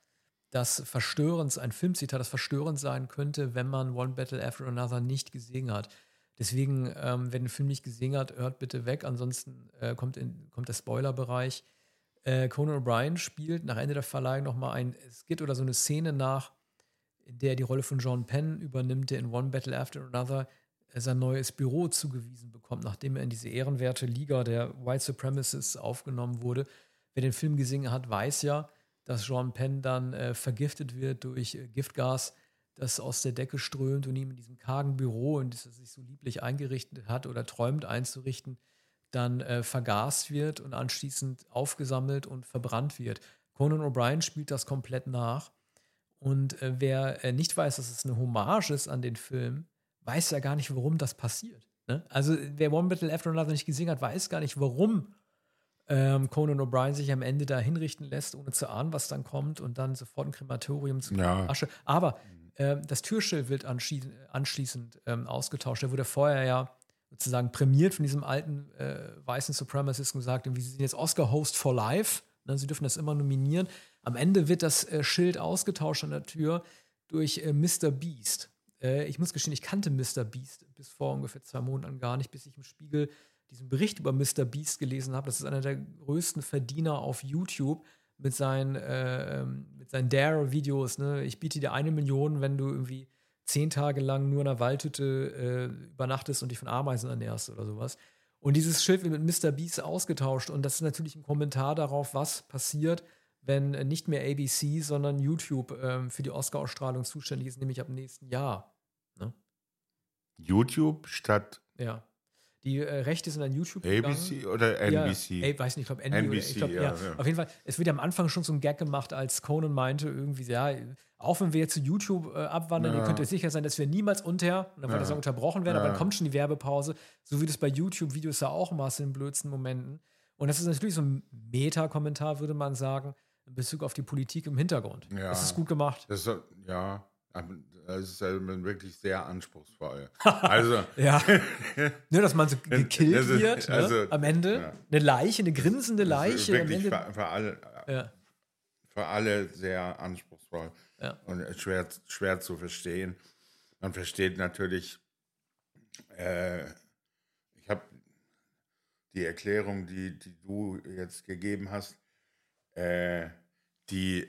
ein Filmzitat, das verstörend sein könnte, wenn man One Battle After Another nicht gesehen hat. Deswegen, wer den Film nicht gesehen hat, hört bitte weg. Ansonsten kommt der Spoilerbereich. Conan O'Brien spielt nach Ende der Verleihung nochmal ein Skit oder so eine Szene nach, in der er die Rolle von John Penn übernimmt, der in One Battle After Another sein neues Büro zugewiesen bekommt, nachdem er in diese ehrenwerte Liga der White Supremacists aufgenommen wurde. Wer den Film gesehen hat, weiß ja, dass John Penn dann vergiftet wird durch Giftgas, das aus der Decke strömt und ihm in diesem kargen Büro, in das er sich so lieblich eingerichtet hat oder träumt einzurichten, dann vergast wird und anschließend aufgesammelt und verbrannt wird. Conan O'Brien spielt das komplett nach. Und wer nicht weiß, dass es eine Hommage ist an den Film, weiß ja gar nicht, warum das passiert. Ne? Also wer One Battle After Another nicht gesehen hat, weiß gar nicht, warum Conan O'Brien sich am Ende da hinrichten lässt, ohne zu ahnen, was dann kommt und dann sofort ein Krematorium zu Asche. Aber das Türschild wird anschließend ausgetauscht. Da wurde vorher ja sozusagen prämiert von diesem alten weißen Supremacisten gesagt, wie sie sind jetzt Oscar-Host for Life. Ne? Sie dürfen das immer nominieren. Am Ende wird das Schild ausgetauscht an der Tür durch Mr. Beast. Ich muss gestehen, ich kannte Mr. Beast bis vor ungefähr 2 Monaten gar nicht, bis ich im Spiegel diesen Bericht über Mr. Beast gelesen habe. Das ist einer der größten Verdiener auf YouTube mit seinen Dare-Videos. Ne? Ich biete dir 1 Million, wenn du irgendwie 10 Tage lang nur in einer Waldhütte übernachtest und dich von Ameisen ernährst oder sowas. Und dieses Schild wird mit Mr. Beast ausgetauscht. Und das ist natürlich ein Kommentar darauf, was passiert, wenn nicht mehr ABC, sondern YouTube für die Oscar-Ausstrahlung zuständig ist, nämlich ab nächsten Jahr. Ne? YouTube statt... Ja. Die Rechte sind an YouTube ABC gegangen. oder NBC? Ja, weiß nicht, ich glaube NBC. Ja. Auf jeden Fall, es wird ja am Anfang schon so ein Gag gemacht, als Conan meinte irgendwie, ja, auch wenn wir jetzt zu YouTube abwandern, ihr könnt euch sicher sein, dass wir niemals und dann wird das unterbrochen werden, aber dann kommt schon die Werbepause, so wie das bei YouTube-Videos ja auch machst in den blödsten Momenten. Und das ist natürlich so ein Meta-Kommentar, würde man sagen, in Bezug auf die Politik im Hintergrund. Ja. Das ist gut gemacht. Das ist wirklich sehr anspruchsvoll. Also ja. Nur, dass man so gekillt wird, ne? Also, am Ende. Ja. Eine Leiche, eine grinsende Leiche. Wirklich für alle sehr anspruchsvoll und schwer zu verstehen. Man versteht natürlich, ich habe die Erklärung, die du jetzt gegeben hast, die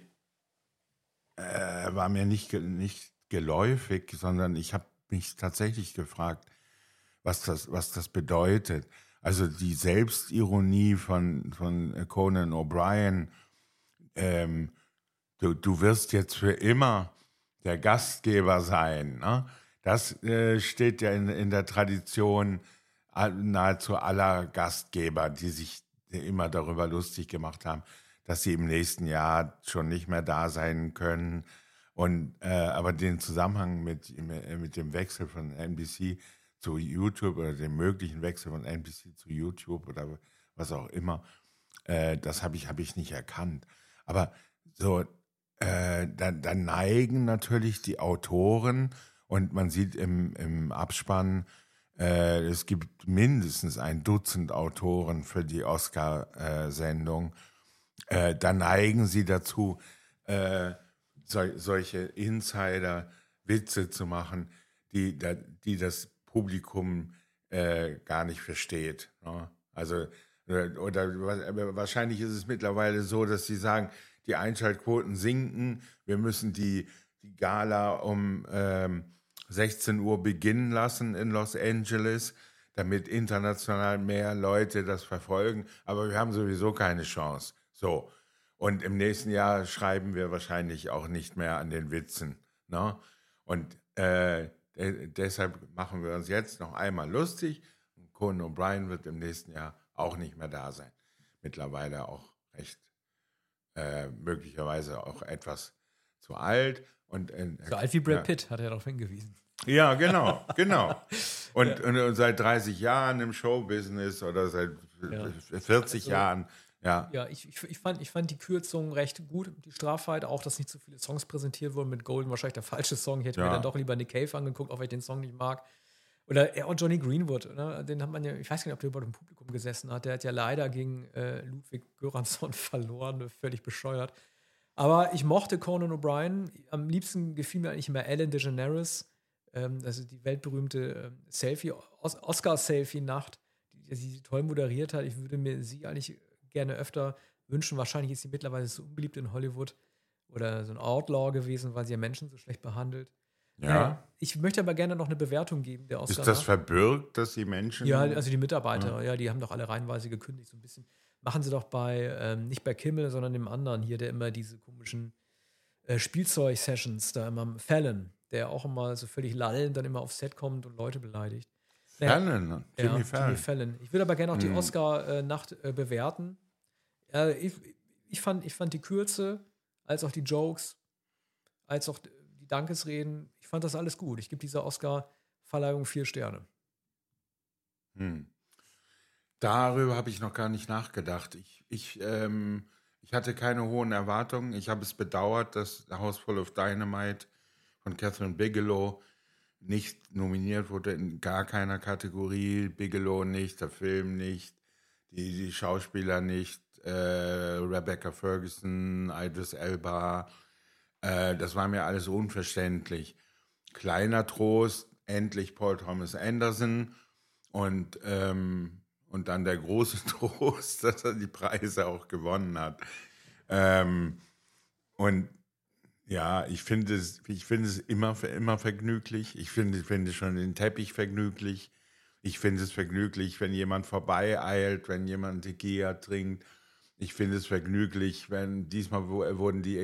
war mir nicht geläufig, sondern ich habe mich tatsächlich gefragt, was das bedeutet. Also die Selbstironie von Conan O'Brien, du wirst jetzt für immer der Gastgeber sein. Ne? Das steht ja in der Tradition nahezu aller Gastgeber, die sich immer darüber lustig gemacht haben, dass sie im nächsten Jahr schon nicht mehr da sein können. Und aber den Zusammenhang mit dem Wechsel von NBC zu YouTube oder dem möglichen Wechsel von NBC zu YouTube oder was auch immer, das habe ich nicht erkannt. Aber so, dann neigen natürlich die Autoren und man sieht im Abspann, es gibt mindestens 1 Dutzend Autoren für die Oscar-Sendung. da neigen sie dazu, solche Insider-Witze zu machen, die das Publikum gar nicht versteht. Ne? Also, oder wahrscheinlich ist es mittlerweile so, dass sie sagen, die Einschaltquoten sinken, wir müssen die Gala um 16 Uhr beginnen lassen in Los Angeles, damit international mehr Leute das verfolgen. Aber wir haben sowieso keine Chance. So. Und im nächsten Jahr schreiben wir wahrscheinlich auch nicht mehr an den Witzen. Ne? Und deshalb machen wir uns jetzt noch einmal lustig. Und Conan O'Brien wird im nächsten Jahr auch nicht mehr da sein. Mittlerweile auch recht, möglicherweise auch etwas zu alt. Und, so alt wie Brad Pitt, hat er darauf hingewiesen. Ja, genau. Und seit 30 Jahren im Showbusiness oder seit 40 Jahren. Ja, ich fand die Kürzung recht gut, die Straffheit, auch, dass nicht so viele Songs präsentiert wurden mit Golden, wahrscheinlich der falsche Song. Ich hätte mir dann doch lieber Nick Cave angeguckt, auch wenn ich den Song nicht mag. Oder auch Johnny Greenwood, ne? Den hat man ja, ich weiß gar nicht, ob der überhaupt im Publikum gesessen hat, der hat ja leider gegen Ludwig Göransson verloren, völlig bescheuert. Aber ich mochte Conan O'Brien, am liebsten gefiel mir eigentlich immer Ellen DeGeneres, also die weltberühmte Oscar-Selfie-Nacht, die sie toll moderiert hat. Ich würde mir sie eigentlich gerne öfter wünschen. Wahrscheinlich ist sie mittlerweile so unbeliebt in Hollywood oder so ein Outlaw gewesen, weil sie ja Menschen so schlecht behandelt. Ja. Ich möchte aber gerne noch eine Bewertung geben der Oscar. Ist das verbürgt, dass die Menschen... Ja, also die Mitarbeiter, die haben doch alle reihenweise gekündigt. So ein bisschen machen sie doch nicht bei Kimmel, sondern dem anderen hier, der immer diese komischen Spielzeug-Sessions, da immer Fallon, der auch immer so völlig lallend dann immer aufs Set kommt und Leute beleidigt. Fallon? Jimmy Fallon. Ich würde aber gerne auch die Oscar-Nacht bewerten. Ich fand die Kürze, als auch die Jokes, als auch die Dankesreden, ich fand das alles gut. Ich gebe dieser Oscar-Verleihung 4 Sterne. Darüber habe ich noch gar nicht nachgedacht. Ich hatte keine hohen Erwartungen. Ich habe es bedauert, dass The House Full of Dynamite von Catherine Bigelow nicht nominiert wurde in gar keiner Kategorie. Bigelow nicht, der Film nicht, die Schauspieler nicht, Rebecca Ferguson, Idris Elba. Das war mir alles unverständlich. Kleiner Trost, endlich Paul Thomas Anderson und dann der große Trost, dass er die Preise auch gewonnen hat. Und ja, ich finde es immer vergnüglich. Ich finde schon den Teppich vergnüglich. Ich finde es vergnüglich, wenn jemand vorbeieilt, wenn jemand Tequila trinkt. Ich finde es vergnüglich, wenn diesmal wurden die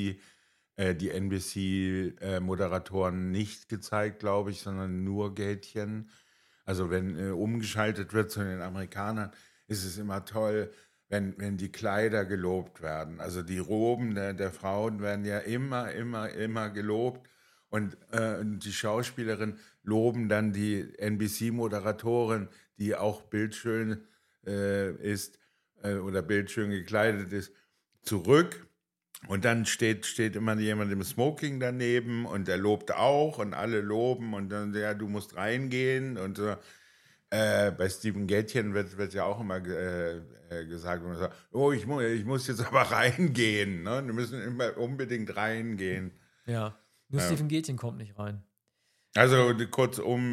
NBC-Moderatoren nicht gezeigt, glaube ich, sondern nur Gätchen. Also wenn umgeschaltet wird zu den Amerikanern, ist es immer toll, wenn die Kleider gelobt werden. Also die Roben der Frauen werden ja immer gelobt. Und die Schauspielerin loben dann die NBC-Moderatorin, die auch bildschön ist oder bildschön gekleidet ist, zurück. Und dann steht immer jemand im Smoking daneben und der lobt auch und alle loben und dann, ja, du musst reingehen und so. Bei Steven Gätchen wird ja auch immer gesagt, oh, ich muss jetzt aber reingehen. Ne? Wir müssen immer unbedingt reingehen. Ja, nur Steven Gätchen kommt nicht rein. Also kurzum,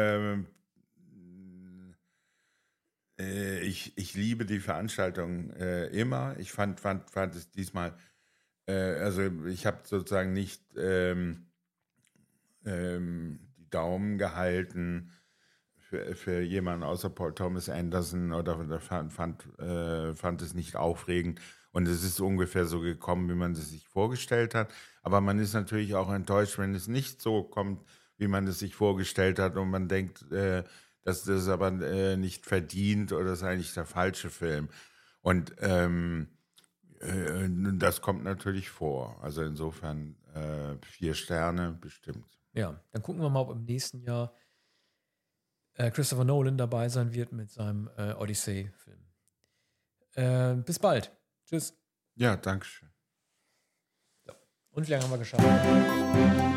ich liebe die Veranstaltung immer. Ich fand es diesmal, also ich habe sozusagen nicht die Daumen gehalten für jemanden außer Paul Thomas Anderson oder fand es nicht aufregend. Und es ist ungefähr so gekommen, wie man es sich vorgestellt hat. Aber man ist natürlich auch enttäuscht, wenn es nicht so kommt, wie man es sich vorgestellt hat. Und man denkt, dass das aber nicht verdient oder das ist eigentlich der falsche Film. Und das kommt natürlich vor. Also insofern 4 Sterne bestimmt. Ja, dann gucken wir mal, ob im nächsten Jahr Christopher Nolan dabei sein wird mit seinem Odyssey-Film. Bis bald. Tschüss. Ja, danke schön. So. Und wie lange haben wir geschafft?